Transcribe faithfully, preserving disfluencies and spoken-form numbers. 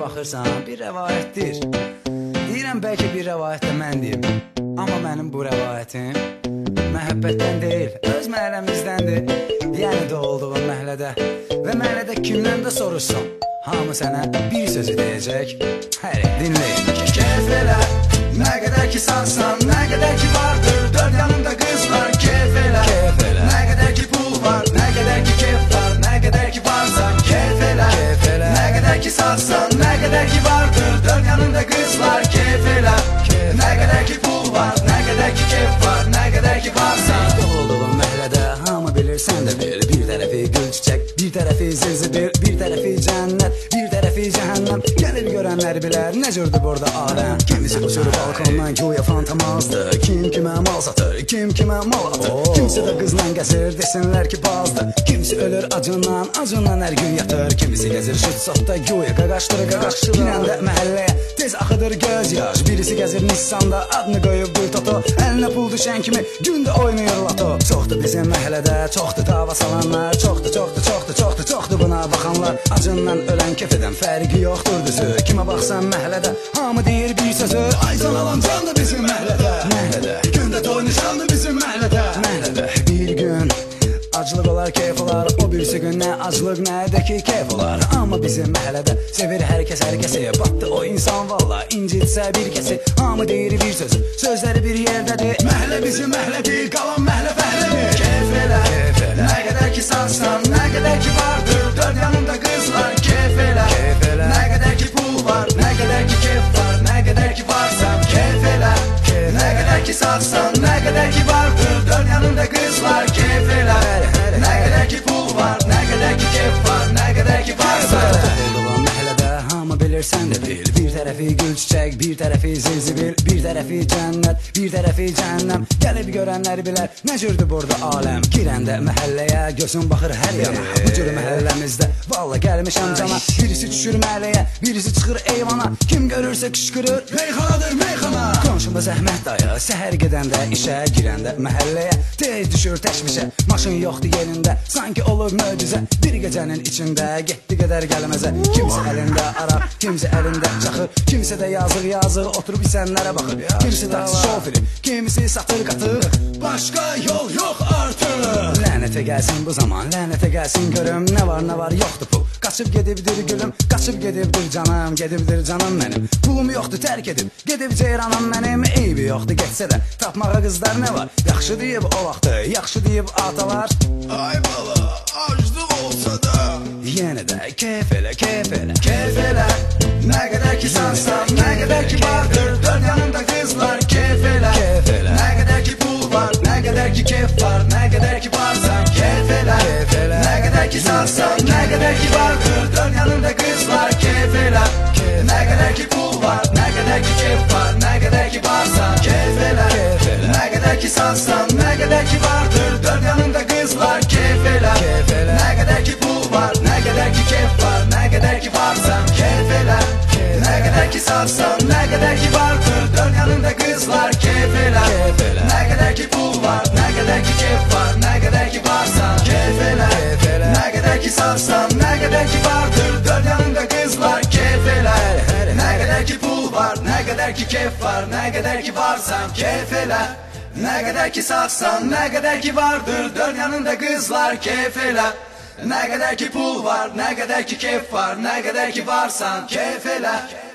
baxırsan, bir rəvayətdir. Deyirəm, bəlkə bir rəvayət də mən deyim. Amma mənim bu rəvayətim məhəbbətdən deyil, öz məhəlləmizdəndir. Yəni doğulduğum məhəllədə və məhəllədə kimdən də soruşsan, hamı sənə bir sözü deyəcək. Həri, dinləyin. Keyf elə, nə qədər ki sağsan, nə qədər ki vardır dörd yanında qızlar. Keyf elə, nə qədər ki pul var, nə qədər ki keyf var, nə qədər ki varsan. Keyf elə, nə qədər ki sağsan, nə qədər ki vardır dörd yanında qızlar. Keyf elə, nə qədər ki pul var, nə qədər ki keyf var, nə qədər ki varsan. Doğulduğum məhəllədə hamı bilir, sən də bil. Bir tərəfi gül çiçək, bir tərəfi zilzibil, bir tərəfi cənnət, bir tərəfi cəhənnəm. Gəlir görənlər bilər, nə cürdür burada aləm. Kimisi uçur balkondan güya fantomazdır, kim kimə mal satır, kim kimə mal atır. Kimisi də qızla gəzir, desinlər ki bazdır. Kimisi ölür acından, acından hər gün yatır. Kimisi gəzir şut satda güya qaqaşdır, qaqaşdır. Girəndə məhəlləyə tez axıdır göz yaş. Birisi gəzir Nissan'da, adını qoyub bir toto. Əlinə pul düşən kimi gündə oynayır lato. Çoxdur bizim məhəllədə, çoxdur dava salanlar. Çoxdur, çoxdur, çoxdur, çoxdur, çoxdur buna baxanlar. Acından ölən kefədən fərqi yoxdur düzü. Kimə baxsan məhəllədə, hamı deyir bir sözü. Aycan alancandır bizim məhəllədə. Məhəllədə, gündə toynuşandır bizim məhəllədə. Məhəllədə, bir gün aclıq olar, keyf olar. O birisi gün nə aclıq, nə də ki keyf olar. Amma bizim məhəllədə sevir hər kəs hər kəsi. Batdı o insan valla, incitsə bir kəsi. Hamı deyir bir söz, sözləri bir yerdədir. Məhəllə bizim məhəllədir, qalan məhəllə fəhlədir. Keyf elə, nə qədər ki sağsan, nə qədər ki vardır dörd yanında qızlar. Keyf elə, nə qədər ki pul var, nə qədər ki keyf var, nə qədər ki varsan. Keyf elə, nə qədər ki sağsan, nə qədər ki vardır dörd yanında qızlar. Keyf elə, nə qədər ki pul var, nə qədər ki keyf var, nə qədər ki varsan. Doğulduğum məhəllədə hamı bilir, sən də bil. Bir tərəfi gül çiçək, bir tərəfi zilzibil, bir tərəfi cənnət, bir tərəfi cəhənnəm. Gəlib görənlər bilər, nə cürdür burada aləm. Girəndə məhəlləyə gözün baxır hər yana. Bu cür məhəlləmizdə valla gəlmişəm cana. Birisi düşür məhəlləyə, birisi çıxır eyvana. Kim görürsə qışqırır, meyxanadır meyxana. Qonşumda zəhmət dayı, səhər gedəndə işə, girəndə məhəlləyə tez düşür təşvişə. Maşın yoxdur yerində, sanki olur möcüzə. Bir gecənin içində getdi qədər gəlməzə. Kimisi əlində araq, kimisi əlində çaxır, kimisi də yazıq yazıq oturub isənlərə baxır. Kimisi taksi şoförü, kimisi satır qatır. Başqa yol yox artıq. Lənətə gəlsin bu zaman, lənətə gəlsin görüm. Nə var nə var yoxdur pul, qaçıb gedibdir gülüm. Qaçıb gedibdir canım, gedibdir canım mənim. Pulum yoxdur tərk edib, gedib ceyranım mənim. Eybi yoxdur getsə də, tapmağa qızlar nə var? Yaxşı deyib o vaxtı, yaxşı deyib atalar. Ay bala, aclıq olsa da yenə də keyf elə, keyf elə, keyf elə. Nə qədər ki sağsan, nə qədər ki vardır dörd yanında qızlar. Keyf elə, nə qədər ki pul var, nə qədər ki keyf var, nə qədər ki varsan. Keyf elə, nə qədər ki sağsan, nə qədər ki vardır dörd yanında qızlar. Keyf elə, nə qədər ki pul var, nə qədər ki keyf var, nə qədər ki varsan. Keyf elə, nə qədər ki sağsan, nə qədər ki vardır dörd yanında qızlar. Keyf elə, nə qədər ki pul var, nə qədər ki keyf var, nə qədər ki varsan. Keyf elə, nə qədər ki sağsan, nə qədər ki vardır dörd yanında qızlar. Keyf elə, nə qədər ki pul var, nə qədər ki keyf var, nə qədər ki varsan. Keyf elə, nə qədər ki sağsan, nə qədər ki vardır dörd yanında qızlar. Keyf elə, nə qədər ki pul var, nə qədər ki keyf var, nə qədər ki varsan. Keyf elə, nə qədər ki sağsan, nə qədər ki vardır dörd yanında qızlar. Keyf elə, nə qədər ki pul var, nə qədər ki keyf var, nə qədər ki varsan. Keyf elə.